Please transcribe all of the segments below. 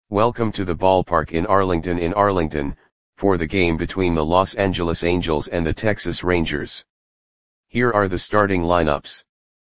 Welcome to the ballpark in Arlington, for the game between the Los Angeles Angels and the Texas Rangers. Here are the starting lineups.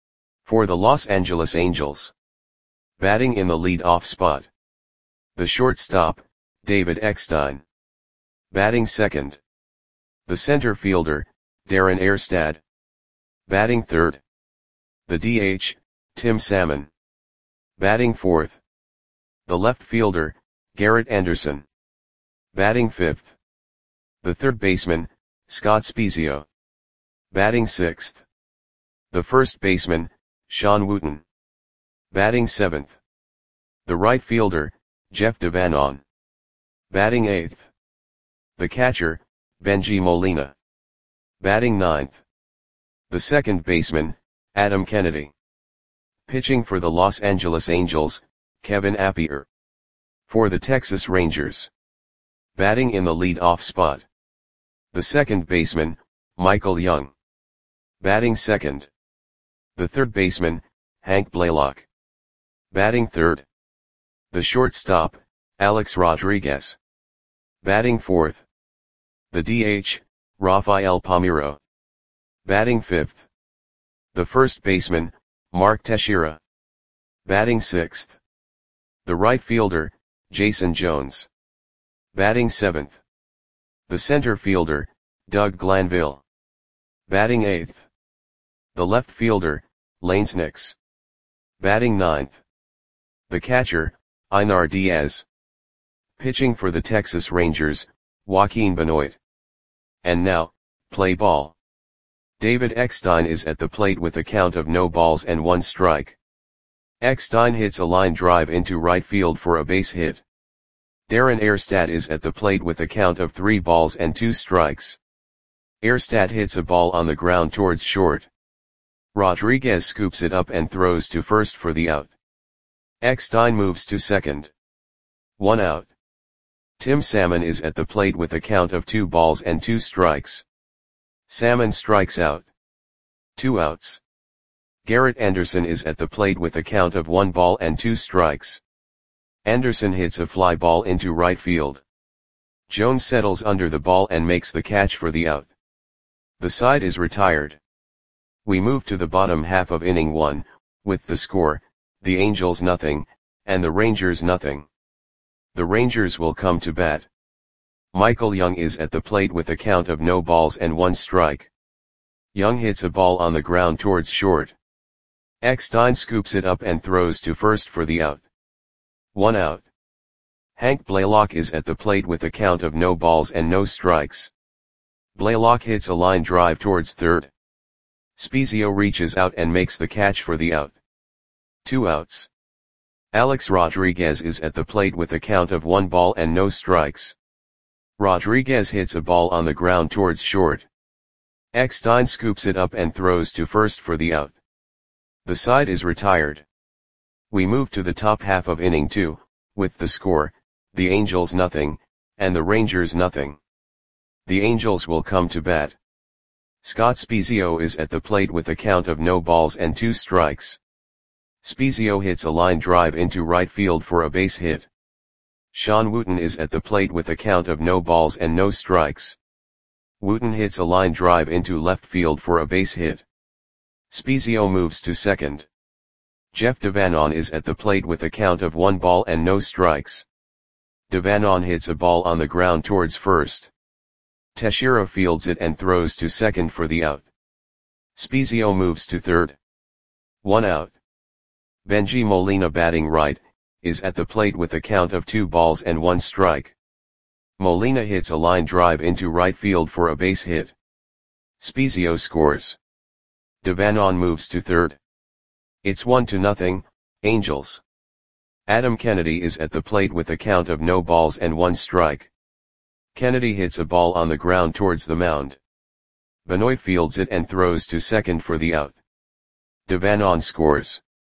For the Los Angeles Angels. Batting in the lead-off spot. The shortstop, David Eckstein. Batting second. The center fielder, Darren Erstad. Batting third. The DH, Tim Salmon. Batting fourth. The left fielder, Garrett Anderson. Batting fifth. The third baseman, Scott Spiezio. Batting sixth. The first baseman, Sean Wooten. Batting seventh. The right fielder, Jeff Devanon. Batting eighth. The catcher, Bengie Molina. Batting ninth. The second baseman, Adam Kennedy. Pitching for the Los Angeles Angels, Kevin Appier. For the Texas Rangers. Batting in the lead-off spot. The second baseman, Michael Young. Batting second. The third baseman, Hank Blaylock. Batting third. The shortstop, Alex Rodriguez. Batting fourth. The DH, Rafael Palmeiro. Batting fifth. The first baseman, Mark Teixeira. Batting sixth. The right fielder, Jason Jones. Batting seventh. The center fielder, Doug Glanville. Batting eighth. The left fielder, Lance Nix. Batting ninth. The catcher, Einar Diaz. Pitching for the Texas Rangers, Joaquin Benoit. And now, play ball. David Eckstein is at the plate with a count of no balls and 1 strike. Eckstein hits a line drive into right field for a base hit. Darren Erstad is at the plate with a count of 3 balls and 2 strikes. Erstad hits a ball on the ground towards short. Rodriguez scoops it up and throws to first for the out. Eckstein moves to second. 1 out. Tim Salmon is at the plate with a count of 2 balls and 2 strikes. Salmon strikes out. 2 outs. Garrett Anderson is at the plate with a count of 1 ball and 2 strikes. Anderson hits a fly ball into right field. Jones settles under the ball and makes the catch for the out. The side is retired. We move to the bottom half of inning 1, with the score, the Angels nothing, and the Rangers nothing. The Rangers will come to bat. Michael Young is at the plate with a count of no balls and 1 strike. Young hits a ball on the ground towards short. Eckstein scoops it up and throws to first for the out. 1 out. Hank Blaylock is at the plate with a count of no balls and no strikes. Blaylock hits a line drive towards third. Spiezio reaches out and makes the catch for the out. 2 outs. Alex Rodriguez is at the plate with a count of 1 ball and no strikes. Rodriguez hits a ball on the ground towards short. Eckstein scoops it up and throws to first for the out. The side is retired. We move to the top half of inning 2, with the score, the Angels nothing, and the Rangers nothing. The Angels will come to bat. Scott Spiezio is at the plate with a count of no balls and 2 strikes. Spiezio hits a line drive into right field for a base hit. Sean Wooten is at the plate with a count of no balls and no strikes. Wooten hits a line drive into left field for a base hit. Spiezio moves to second. Jeff Devanon is at the plate with a count of 1 ball and no strikes. Devanon hits a ball on the ground towards first. Teixeira fields it and throws to second for the out. Spiezio moves to third. 1 out. Bengie Molina, batting right, is at the plate with a count of 2 balls and 1 strike. Molina hits a line drive into right field for a base hit. Spiezio scores. Devanon moves to third. It's 1-0, Angels. Adam Kennedy is at the plate with a count of no balls and 1 strike. Kennedy hits a ball on the ground towards the mound. Benoit fields it and throws to second for the out. Devanon scores.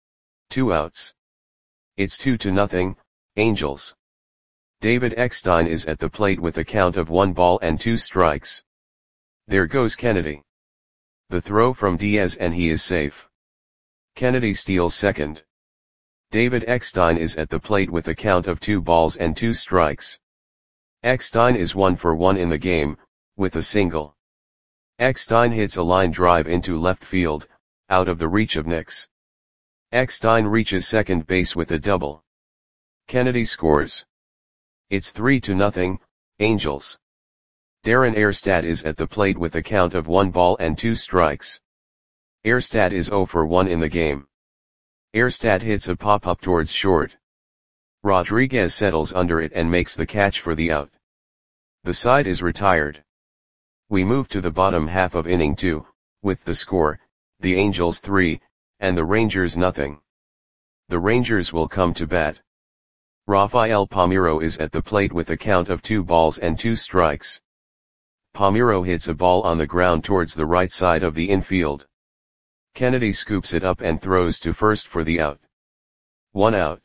2 outs. It's 2-0, Angels. David Eckstein is at the plate with a count of 1 ball and 2 strikes. There goes Kennedy. The throw from Diaz and he is safe. Kennedy steals second. David Eckstein is at the plate with a count of 2 balls and 2 strikes. Eckstein is 1 for 1 in the game, with a single. Eckstein hits a line drive into left field, out of the reach of Nix. Eckstein reaches second base with a double. Kennedy scores. It's 3-0, Angels. Darren Erstad is at the plate with a count of 1 ball and 2 strikes. Erstad is 0 for 1 in the game. Erstad hits a pop-up towards short. Rodriguez settles under it and makes the catch for the out. The side is retired. We move to the bottom half of inning 2, with the score, the Angels 3, and the Rangers nothing. The Rangers will come to bat. Rafael Palmeiro is at the plate with a count of 2 balls and 2 strikes. Palmeiro hits a ball on the ground towards the right side of the infield. Kennedy scoops it up and throws to first for the out. 1 out.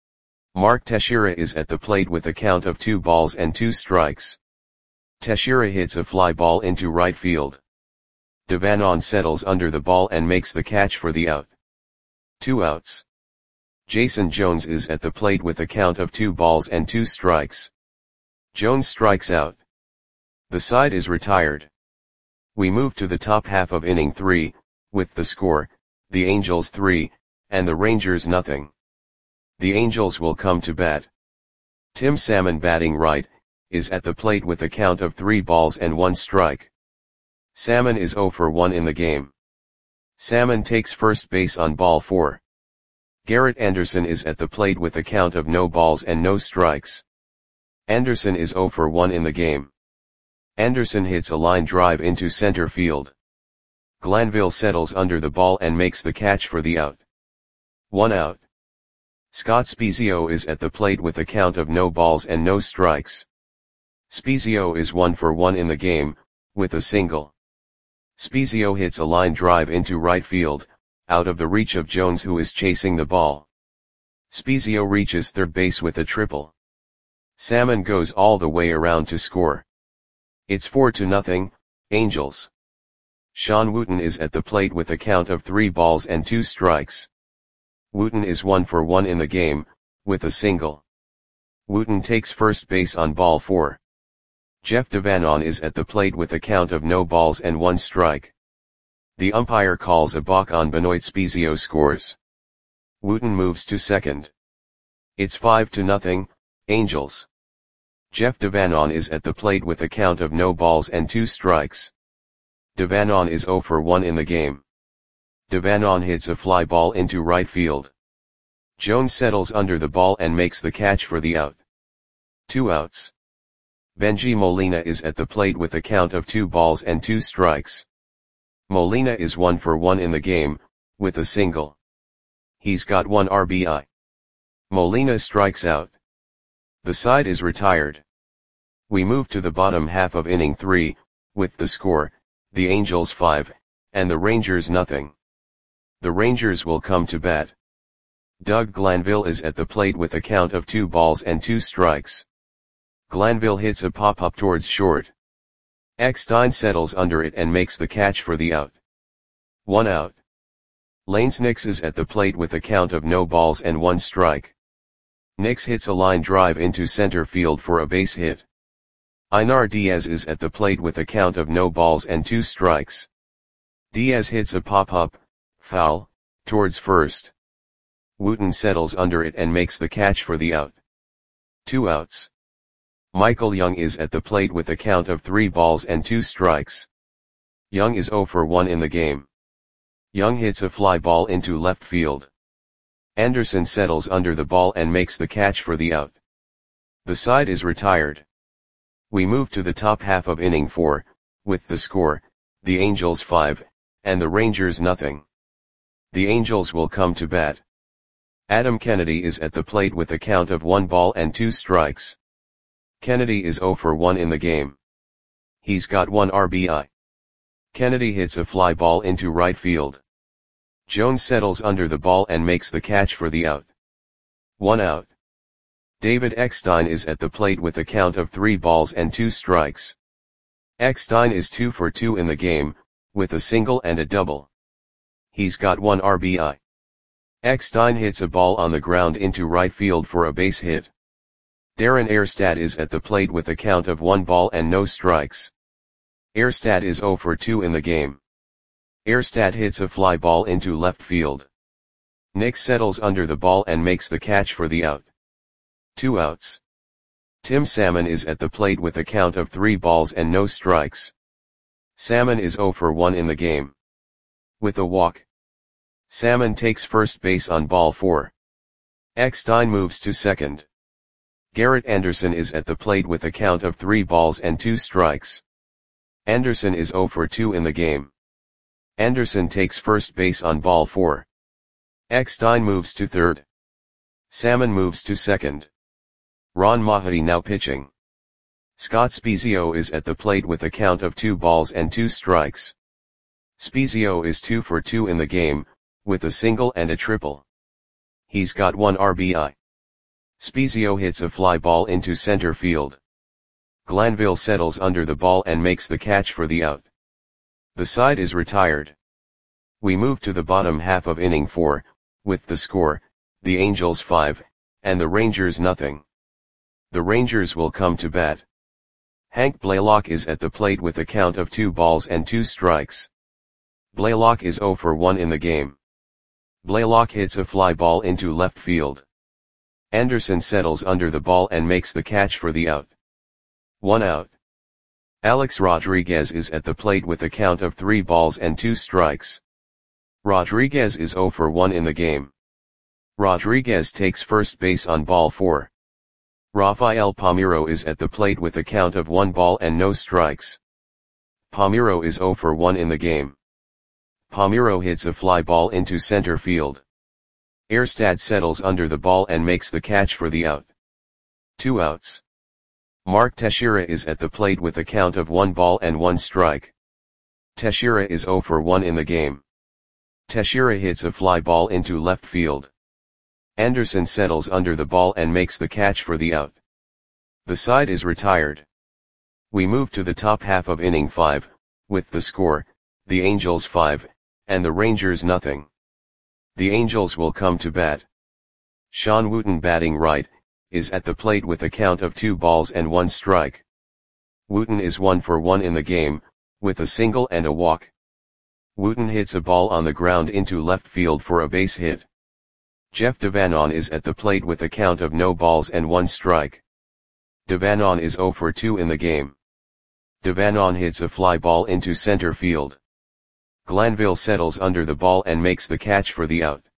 Mark Teixeira is at the plate with a count of 2 balls and 2 strikes. Teixeira hits a fly ball into right field. Devanon settles under the ball and makes the catch for the out. 2 outs. Jason Jones is at the plate with a count of 2 balls and 2 strikes. Jones strikes out. The side is retired. We move to the top half of inning 3, with the score, the Angels 3, and the Rangers nothing. The Angels will come to bat. Tim Salmon, batting right, is at the plate with a count of 3 balls and 1 strike. Salmon is 0 for 1 in the game. Salmon takes first base on ball 4. Garrett Anderson is at the plate with a count of no balls and no strikes. Anderson is 0 for 1 in the game. Anderson hits a line drive into center field. Glanville settles under the ball and makes the catch for the out. 1 out. Scott Spiezio is at the plate with a count of no balls and no strikes. Spiezio is 1 for 1 in the game, with a single. Spiezio hits a line drive into right field, out of the reach of Jones, who is chasing the ball. Spiezio reaches third base with a triple. Salmon goes all the way around to score. It's 4-0, Angels. Sean Wooten is at the plate with a count of 3 balls and 2 strikes. Wooten is 1 for 1 in the game, with a single. Wooten takes first base on ball 4. Jeff Devanon is at the plate with a count of no balls and 1 strike. The umpire calls a balk on Benoit. Spiezio scores. Wooten moves to second. It's 5-0, Angels. Jeff Devanon is at the plate with a count of no balls and 2 strikes. Devanon is 0 for 1 in the game. Devanon hits a fly ball into right field. Jones settles under the ball and makes the catch for the out. 2 outs. Benji Molina is at the plate with a count of 2 balls and 2 strikes. Molina is 1 for 1 in the game, with a single. He's got 1 RBI. Molina strikes out. The side is retired. We move to the bottom half of inning 3, with the score, the Angels 5, and the Rangers nothing. The Rangers will come to bat. Doug Glanville is at the plate with a count of 2 balls and 2 strikes. Glanville hits a pop-up towards short. Eckstein settles under it and makes the catch for the out. 1 out. Lanes Nix is at the plate with a count of no balls and 1 strike. Nix hits a line drive into center field for a base hit. Einar Diaz is at the plate with a count of no balls and 2 strikes. Diaz hits a pop-up, foul, towards first. Wooten settles under it and makes the catch for the out. 2 outs. Michael Young is at the plate with a count of 3 balls and 2 strikes. Young is 0 for 1 in the game. Young hits a fly ball into left field. Anderson settles under the ball and makes the catch for the out. The side is retired. We move to the top half of inning 4, with the score, the Angels 5, and the Rangers nothing. The Angels will come to bat. Adam Kennedy is at the plate with a count of 1 ball and 2 strikes. Kennedy is 0 for 1 in the game. He's got 1 RBI. Kennedy hits a fly ball into right field. Jones settles under the ball and makes the catch for the out. 1 out. David Eckstein is at the plate with a count of 3 balls and 2 strikes. Eckstein is 2 for 2 in the game, with a single and a double. He's got 1 RBI. Eckstein hits a ball on the ground into right field for a base hit. Darren Erstad is at the plate with a count of 1 ball and no strikes. Erstad is 0 for 2 in the game. Erstad hits a fly ball into left field. Nick settles under the ball and makes the catch for the out. 2 outs. Tim Salmon is at the plate with a count of 3 balls and no strikes. Salmon is 0 for 1 in the game. With a walk, Salmon takes first base on ball 4. Eckstein moves to second. Garrett Anderson is at the plate with a count of 3 balls and 2 strikes. Anderson is 0 for 2 in the game. Anderson takes first base on ball 4. Eckstein moves to third. Salmon moves to second. Ron Mahay now pitching. Scott Spiezio is at the plate with a count of 2 balls and 2 strikes. Spiezio is 2 for 2 in the game, with a single and a triple. He's got 1 RBI. Spiezio hits a fly ball into center field. Glanville settles under the ball and makes the catch for the out. The side is retired. We move to the bottom half of inning 4, with the score, the Angels 5, and the Rangers nothing. The Rangers will come to bat. Hank Blaylock is at the plate with a count of 2 balls and 2 strikes. Blaylock is 0 for 1 in the game. Blaylock hits a fly ball into left field. Anderson settles under the ball and makes the catch for the out. 1 out. Alex Rodriguez is at the plate with a count of 3 balls and 2 strikes. Rodriguez is 0 for 1 in the game. Rodriguez takes first base on ball 4. Rafael Palmeiro is at the plate with a count of 1 ball and no strikes. Palmeiro is 0 for 1 in the game. Palmeiro hits a fly ball into center field. Erstad settles under the ball and makes the catch for the out. 2 outs. Mark Teixeira is at the plate with a count of 1 ball and 1 strike. Teixeira is 0 for 1 in the game. Teixeira hits a fly ball into left field. Anderson settles under the ball and makes the catch for the out. The side is retired. We move to the top half of inning 5, with the score, the Angels 5, and the Rangers nothing. The Angels will come to bat. Sean Wooten batting right, is at the plate with a count of 2 balls and 1 strike. Wooten is 1 for 1 in the game, with a single and a walk. Wooten hits a ball on the ground into left field for a base hit. Jeff Devanon is at the plate with a count of no balls and 1 strike. Devanon is 0 for 2 in the game. Devanon hits a fly ball into center field. Glanville settles under the ball and makes the catch for the out.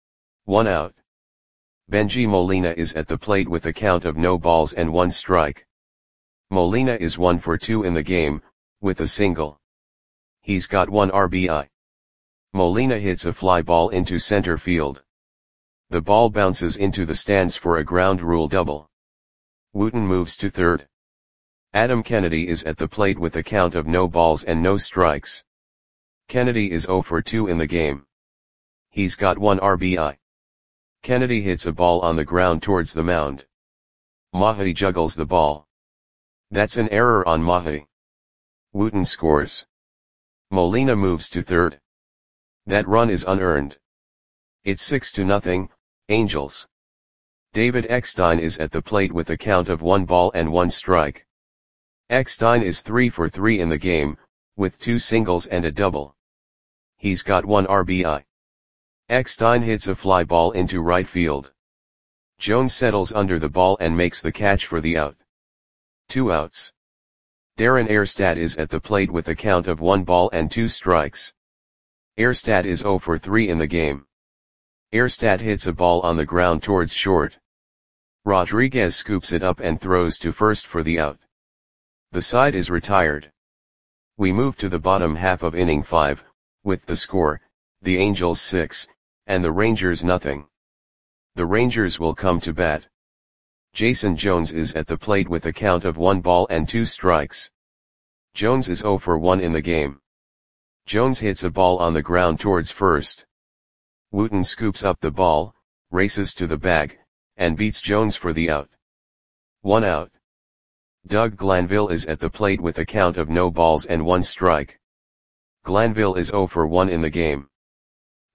1 out. Benji Molina is at the plate with a count of no balls and 1 strike. Molina is 1 for 2 in the game, with a single. He's got 1 RBI. Molina hits a fly ball into center field. The ball bounces into the stands for a ground rule double. Wooten moves to third. Adam Kennedy is at the plate with a count of no balls and no strikes. Kennedy is 0 for 2 in the game. He's got 1 RBI. Kennedy hits a ball on the ground towards the mound. Mahay juggles the ball. That's an error on Mahay. Wooten scores. Molina moves to third. That run is unearned. It's 6-0, Angels. David Eckstein is at the plate with a count of 1 ball and 1 strike. Eckstein is 3 for 3 in the game, with 2 singles and a double. He's got 1 RBI. Eckstein hits a fly ball into right field. Jones settles under the ball and makes the catch for the out. 2 outs. Darren Erstad is at the plate with a count of 1 ball and 2 strikes. Erstad is 0 for 3 in the game. Erstad hits a ball on the ground towards short. Rodriguez scoops it up and throws to first for the out. The side is retired. We move to the bottom half of inning 5, with the score, the Angels 6, and the Rangers nothing. The Rangers will come to bat. Jason Jones is at the plate with a count of 1 ball and 2 strikes. Jones is 0 for 1 in the game. Jones hits a ball on the ground towards first. Wooten scoops up the ball, races to the bag, and beats Jones for the out. 1 out. Doug Glanville is at the plate with a count of no balls and 1 strike. Glanville is 0 for 1 in the game.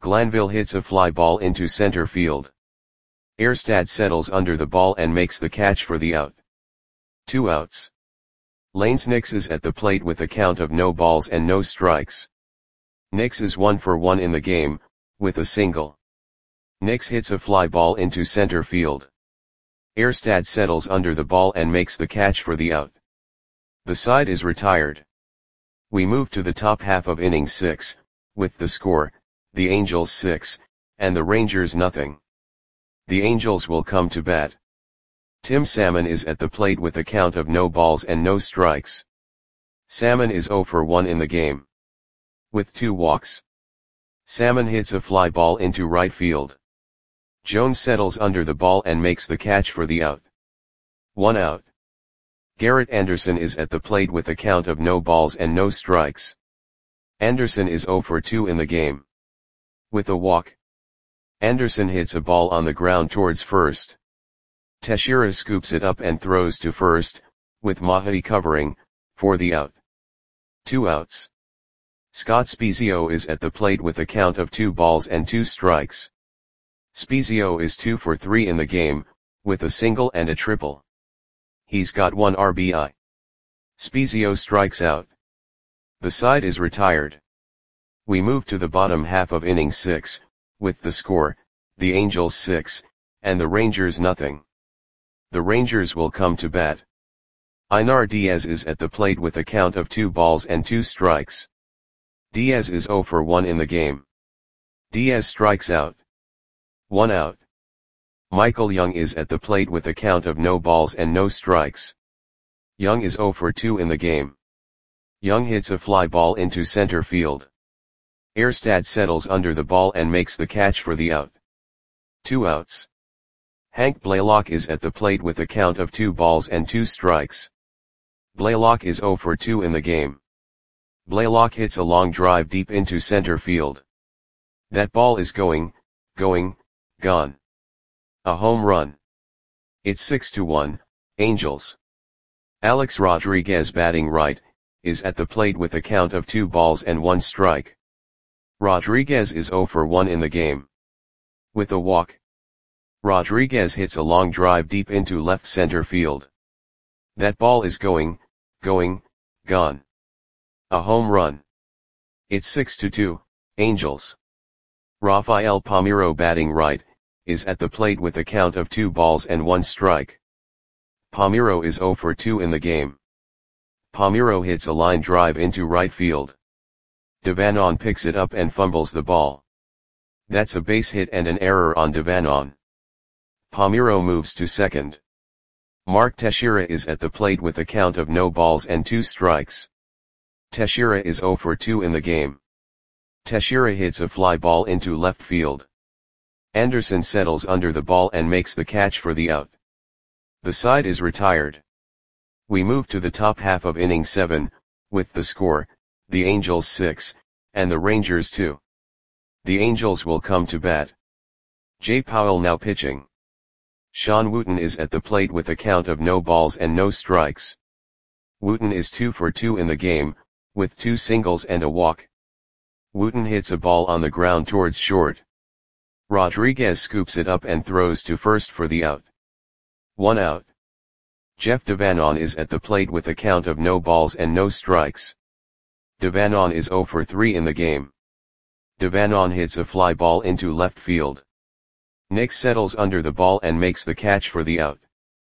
Glanville hits a fly ball into center field. Erstad settles under the ball and makes the catch for the out. 2 outs. Lanes Nix is at the plate with a count of no balls and no strikes. Nix is 1 for 1 in the game, with a single. Nix hits a fly ball into center field. Erstad settles under the ball and makes the catch for the out. The side is retired. We move to the top half of inning 6, with the score, the Angels 6, and the Rangers nothing. The Angels will come to bat. Tim Salmon is at the plate with a count of no balls and no strikes. Salmon is 0 for 1 in the game. With 2 walks. Salmon hits a fly ball into right field. Jones settles under the ball and makes the catch for the out. 1 out. Garrett Anderson is at the plate with a count of no balls and no strikes. Anderson is 0 for 2 in the game. With a walk. Anderson hits a ball on the ground towards first. Teixeira scoops it up and throws to first, with Mahi covering, for the out. 2 outs. Scott Spiezio is at the plate with a count of 2 balls and 2 strikes. Spiezio is 2 for 3 in the game, with a single and a triple. He's got 1 RBI. Spiezio strikes out. The side is retired. We move to the bottom half of inning 6, with the score, the Angels 6, and the Rangers nothing. The Rangers will come to bat. Einar Diaz is at the plate with a count of 2 balls and 2 strikes. Diaz is 0 for 1 in the game. Diaz strikes out. 1 out. Michael Young is at the plate with a count of no balls and no strikes. Young is 0 for 2 in the game. Young hits a fly ball into center field. Erstad settles under the ball and makes the catch for the out. 2 outs. Hank Blaylock is at the plate with a count of 2 balls and 2 strikes. Blaylock is 0 for 2 in the game. Blaylock hits a long drive deep into center field. That ball is gone. A home run. It's 6-1, Angels. Alex Rodriguez, batting right, is at the plate with a count of 2 balls and 1 strike. Rodriguez is 0 for 1 in the game. With a walk. Rodriguez hits a long drive deep into left center field. That ball is gone. A home run. It's 6-2, Angels. Rafael Palmeiro, batting right, is at the plate with a count of 2 balls and 1 strike. Palmeiro is 0 for 2 in the game. Palmeiro hits a line drive into right field. Devanon picks it up and fumbles the ball. That's a base hit and an error on Devanon. Palmeiro moves to second. Mark Teixeira is at the plate with a count of no balls and 2 strikes. Teixeira is 0 for 2 in the game. Teixeira hits a fly ball into left field. Anderson settles under the ball and makes the catch for the out. The side is retired. We move to the top half of inning 7, with the score, the Angels 6, and the Rangers 2. The Angels will come to bat. Jay Powell now pitching. Sean Wooten is at the plate with a count of no balls and no strikes. Wooten is 2 for 2 in the game, with 2 singles and a walk. Wooten hits a ball on the ground towards short. Rodriguez scoops it up and throws to first for the out. 1 out. Jeff Devanon is at the plate with a count of no balls and no strikes. Devanon is 0 for 3 in the game. Devanon hits a fly ball into left field. Nick settles under the ball and makes the catch for the out.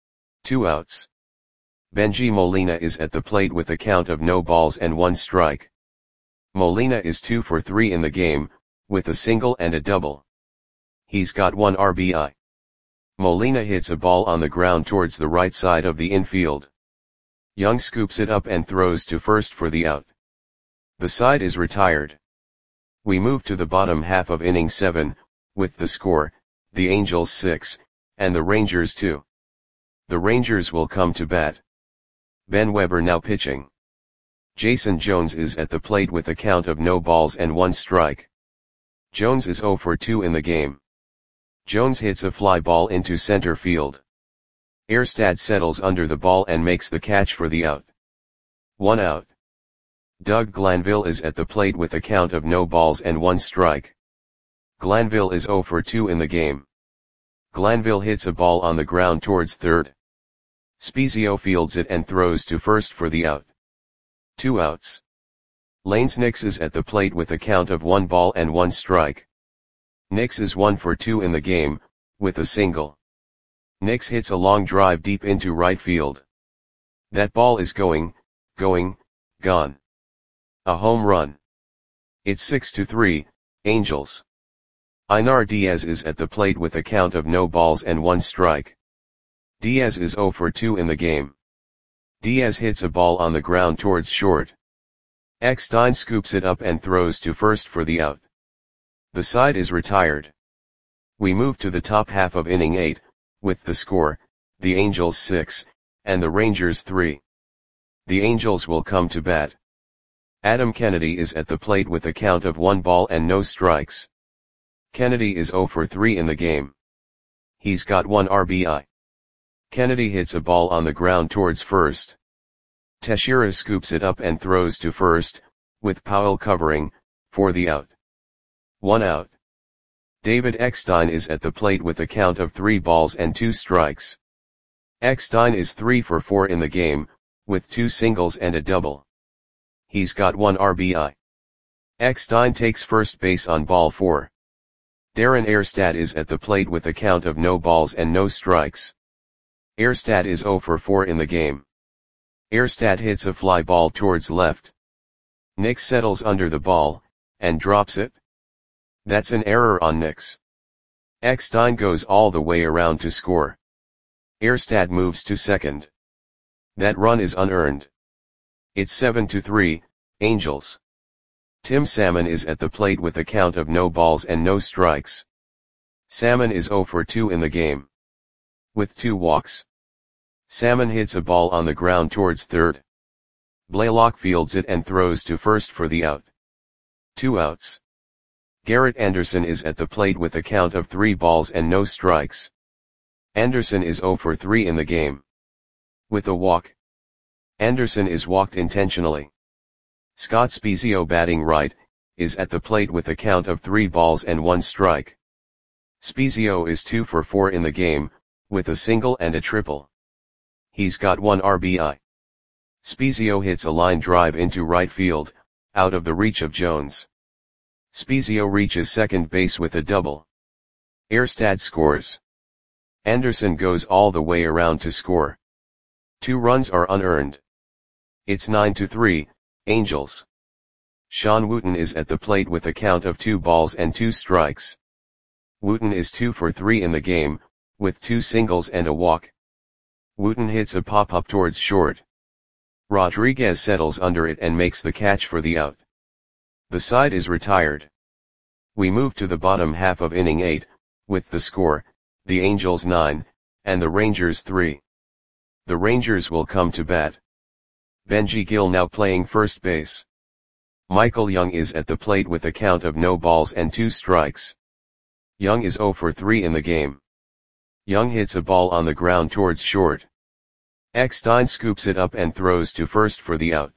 2 outs. Benji Molina is at the plate with a count of no balls and 1 strike. Molina is 2 for 3 in the game, with a single and a double. He's got 1 RBI. Molina hits a ball on the ground towards the right side of the infield. Young scoops it up and throws to first for the out. The side is retired. We move to the bottom half of inning 7, with the score, the Angels 6, and the Rangers 2. The Rangers will come to bat. Ben Weber now pitching. Jason Jones is at the plate with a count of no balls and 1 strike. Jones is 0 for 2 in the game. Jones hits a fly ball into center field. Erstad settles under the ball and makes the catch for the out. 1 out. Doug Glanville is at the plate with a count of no balls and 1 strike. Glanville is 0 for 2 in the game. Glanville hits a ball on the ground towards third. Spezio fields it and throws to first for the out. 2 outs. Lanes Nix is at the plate with a count of 1 ball and 1 strike. Nix is 1 for 2 in the game, with a single. Nix hits a long drive deep into right field. That ball is going, gone. A home run. It's 6-3, Angels. Einar Diaz is at the plate with a count of no balls and 1 strike. Diaz is 0 for 2 in the game. Diaz hits a ball on the ground towards short. Eckstein scoops it up and throws to first for the out. The side is retired. We move to the top half of inning 8, with the score, the Angels 6, and the Rangers 3. The Angels will come to bat. Adam Kennedy is at the plate with a count of 1 ball and no strikes. Kennedy is 0 for 3 in the game. He's got 1 RBI. Kennedy hits a ball on the ground towards first. Teixeira scoops it up and throws to first, with Powell covering, for the out. 1 out. David Eckstein is at the plate with a count of 3 balls and 2 strikes. Eckstein is 3 for 4 in the game, with 2 singles and a double. He's got 1 RBI. Eckstein takes first base on ball 4. Darren Erstad is at the plate with a count of no balls and no strikes. Erstad is 0 for 4 in the game. Erstad hits a fly ball towards left. Nix settles under the ball, and drops it. That's an error on Nix. Eckstein goes all the way around to score. Erstad moves to second. That run is unearned. It's 7-3, Angels. Tim Salmon is at the plate with a count of no balls and no strikes. Salmon is 0 for 2 in the game. With 2 walks. Salmon hits a ball on the ground towards third. Blaylock fields it and throws to first for the out. 2 outs. Garrett Anderson is at the plate with a count of 3 balls and no strikes. Anderson is 0 for 3 in the game. With a walk. Anderson is walked intentionally. Scott Spezio batting right, is at the plate with a count of 3 balls and 1 strike. Spezio is 2 for 4 in the game, with a single and a triple. He's got 1 RBI. Spezio hits a line drive into right field, out of the reach of Jones. Spezio reaches second base with a double. Erstad scores. Anderson goes all the way around to score. 2 runs are unearned. It's 9-3, Angels. Sean Wooten is at the plate with a count of 2 balls and 2 strikes. Wooten is 2 for 3 in the game, with 2 singles and a walk. Wooten hits a pop-up towards short. Rodriguez settles under it and makes the catch for the out. The side is retired. We move to the bottom half of inning 8, with the score, the Angels 9, and the Rangers 3. The Rangers will come to bat. Benji Gill now playing first base. Michael Young is at the plate with a count of no balls and 2 strikes. Young is 0 for 3 in the game. Young hits a ball on the ground towards short. Eckstein scoops it up and throws to first for the out.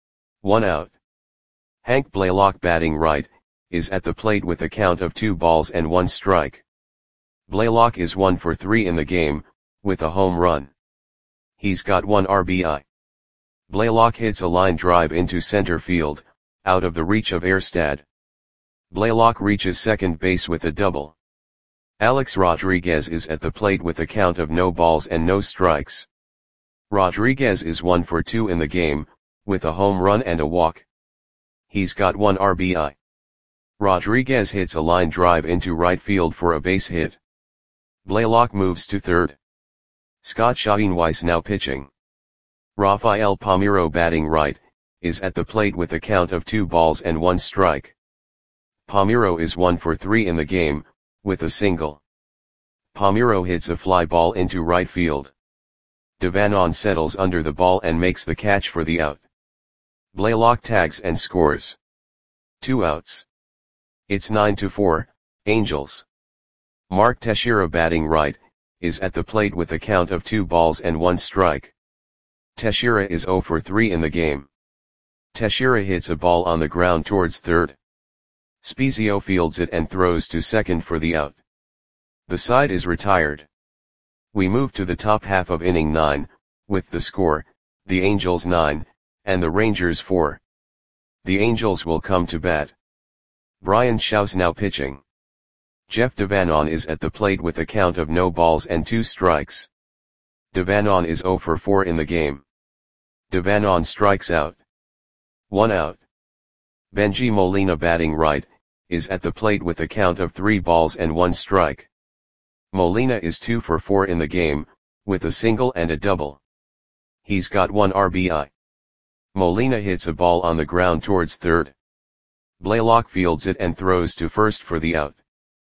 1 out. Hank Blaylock batting right, is at the plate with a count of 2 balls and 1 strike. Blaylock is 1 for 3 in the game, with a home run. He's got 1 RBI. Blaylock hits a line drive into center field, out of the reach of Erstad. Blaylock reaches second base with a double. Alex Rodriguez is at the plate with a count of no balls and no strikes. Rodriguez is 1 for 2 in the game, with a home run and a walk. He's got 1 RBI. Rodriguez hits a line drive into right field for a base hit. Blaylock moves to third. Scott Schoenweiss now pitching. Rafael Palmeiro batting right, is at the plate with a count of 2 balls and 1 strike. Palmeiro is 1 for 3 in the game, with a single. Palmeiro hits a fly ball into right field. Devanon settles under the ball and makes the catch for the out. Blaylock tags and scores. 2 outs. It's 9-4, Angels. Mark Teixeira batting right, is at the plate with a count of 2 balls and 1 strike. Teixeira is 0 for 3 in the game. Teixeira hits a ball on the ground towards third. Spezio fields it and throws to second for the out. The side is retired. We move to the top half of inning 9, with the score, the Angels 9, and the Rangers 4. The Angels will come to bat. Bryan Shaw's now pitching. Jeff Devanon is at the plate with a count of no balls and 2 strikes. Devanon is 0 for 4 in the game. Devanon strikes out. 1 out. Bengie Molina, batting right, is at the plate with a count of 3 balls and 1 strike. Molina is 2 for 4 in the game, with a single and a double. He's got 1 RBI. Molina hits a ball on the ground towards third. Blaylock fields it and throws to first for the out.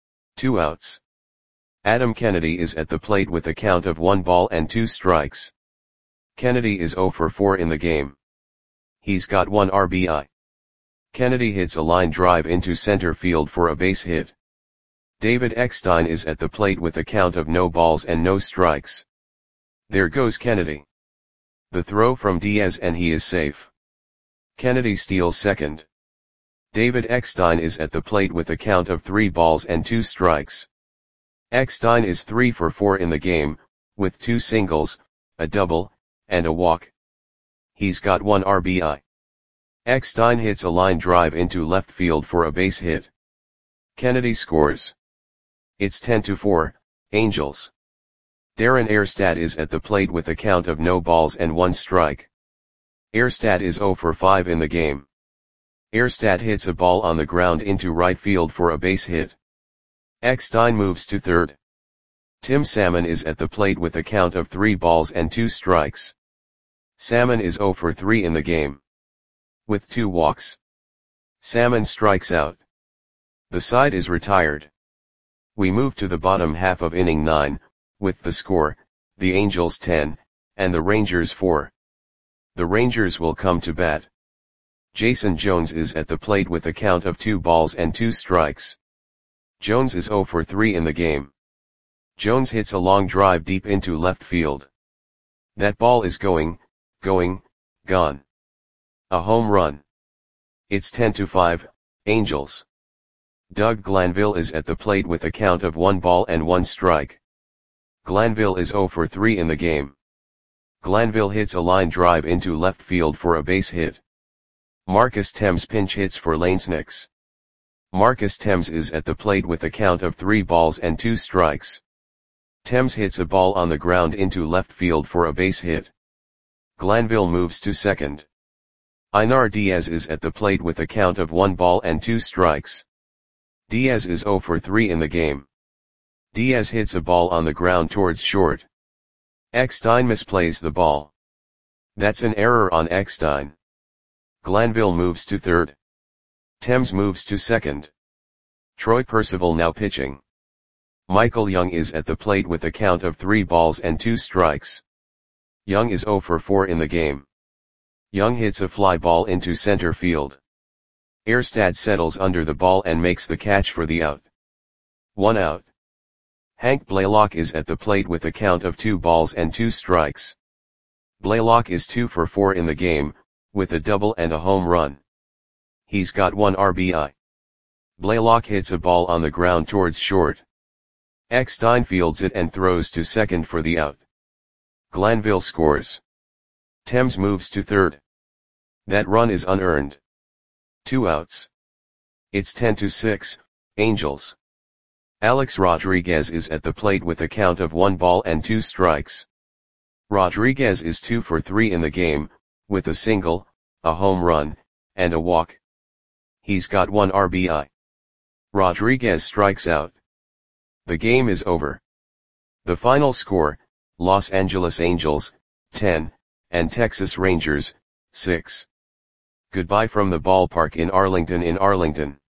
2 outs. Adam Kennedy is at the plate with a count of 1 ball and 2 strikes. Kennedy is 0 for 4 in the game. He's got 1 RBI. Kennedy hits a line drive into center field for a base hit. David Eckstein is at the plate with a count of no balls and no strikes. There goes Kennedy. The throw from Diaz and he is safe. Kennedy steals second. David Eckstein is at the plate with a count of 3 balls and 2 strikes. Eckstein is 3 for 4 in the game, with 2 singles, a double, and a walk. He's got 1 RBI. Eckstein hits a line drive into left field for a base hit. Kennedy scores. It's 10-4, Angels. Darren Erstad is at the plate with a count of no balls and 1 strike. Erstad is 0 for 5 in the game. Erstad hits a ball on the ground into right field for a base hit. Eckstein moves to third. Tim Salmon is at the plate with a count of 3 balls and 2 strikes. Salmon is 0 for 3 in the game. With 2 walks. Salmon strikes out. The side is retired. We move to the bottom half of inning 9, with the score, the Angels 10, and the Rangers 4. The Rangers will come to bat. Jason Jones is at the plate with a count of 2 balls and 2 strikes. Jones is 0 for 3 in the game. Jones hits a long drive deep into left field. That ball is gone. A home run. It's 10-5, Angels. Doug Glanville is at the plate with a count of 1 ball and 1 strike. Glanville is 0 for 3 in the game. Glanville hits a line drive into left field for a base hit. Marcus Thames pinch hits for Lane Snicks. Marcus Thames is at the plate with a count of 3 balls and 2 strikes. Thames hits a ball on the ground into left field for a base hit. Glanville moves to second. Einar Diaz is at the plate with a count of 1 ball and 2 strikes. Diaz is 0 for 3 in the game. Diaz hits a ball on the ground towards short. Eckstein misplays the ball. That's an error on Eckstein. Glanville moves to third. Thames moves to second. Troy Percival now pitching. Michael Young is at the plate with a count of 3 balls and 2 strikes. Young is 0 for 4 in the game. Young hits a fly ball into center field. Erstad settles under the ball and makes the catch for the out. 1 out. Hank Blaylock is at the plate with a count of 2 balls and 2 strikes. Blaylock is 2 for 4 in the game, with a double and a home run. He's got 1 RBI. Blaylock hits a ball on the ground towards short. Eckstein fields it and throws to second for the out. Glanville scores. Thames moves to third. That run is unearned. 2 outs. It's 10-6, Angels. Alex Rodriguez is at the plate with a count of 1 ball and 2 strikes. Rodriguez is 2 for 3 in the game, with a single, a home run, and a walk. He's got 1 RBI. Rodriguez strikes out. The game is over. The final score, Los Angeles Angels, 10, and Texas Rangers, 6. Goodbye from the ballpark in Arlington.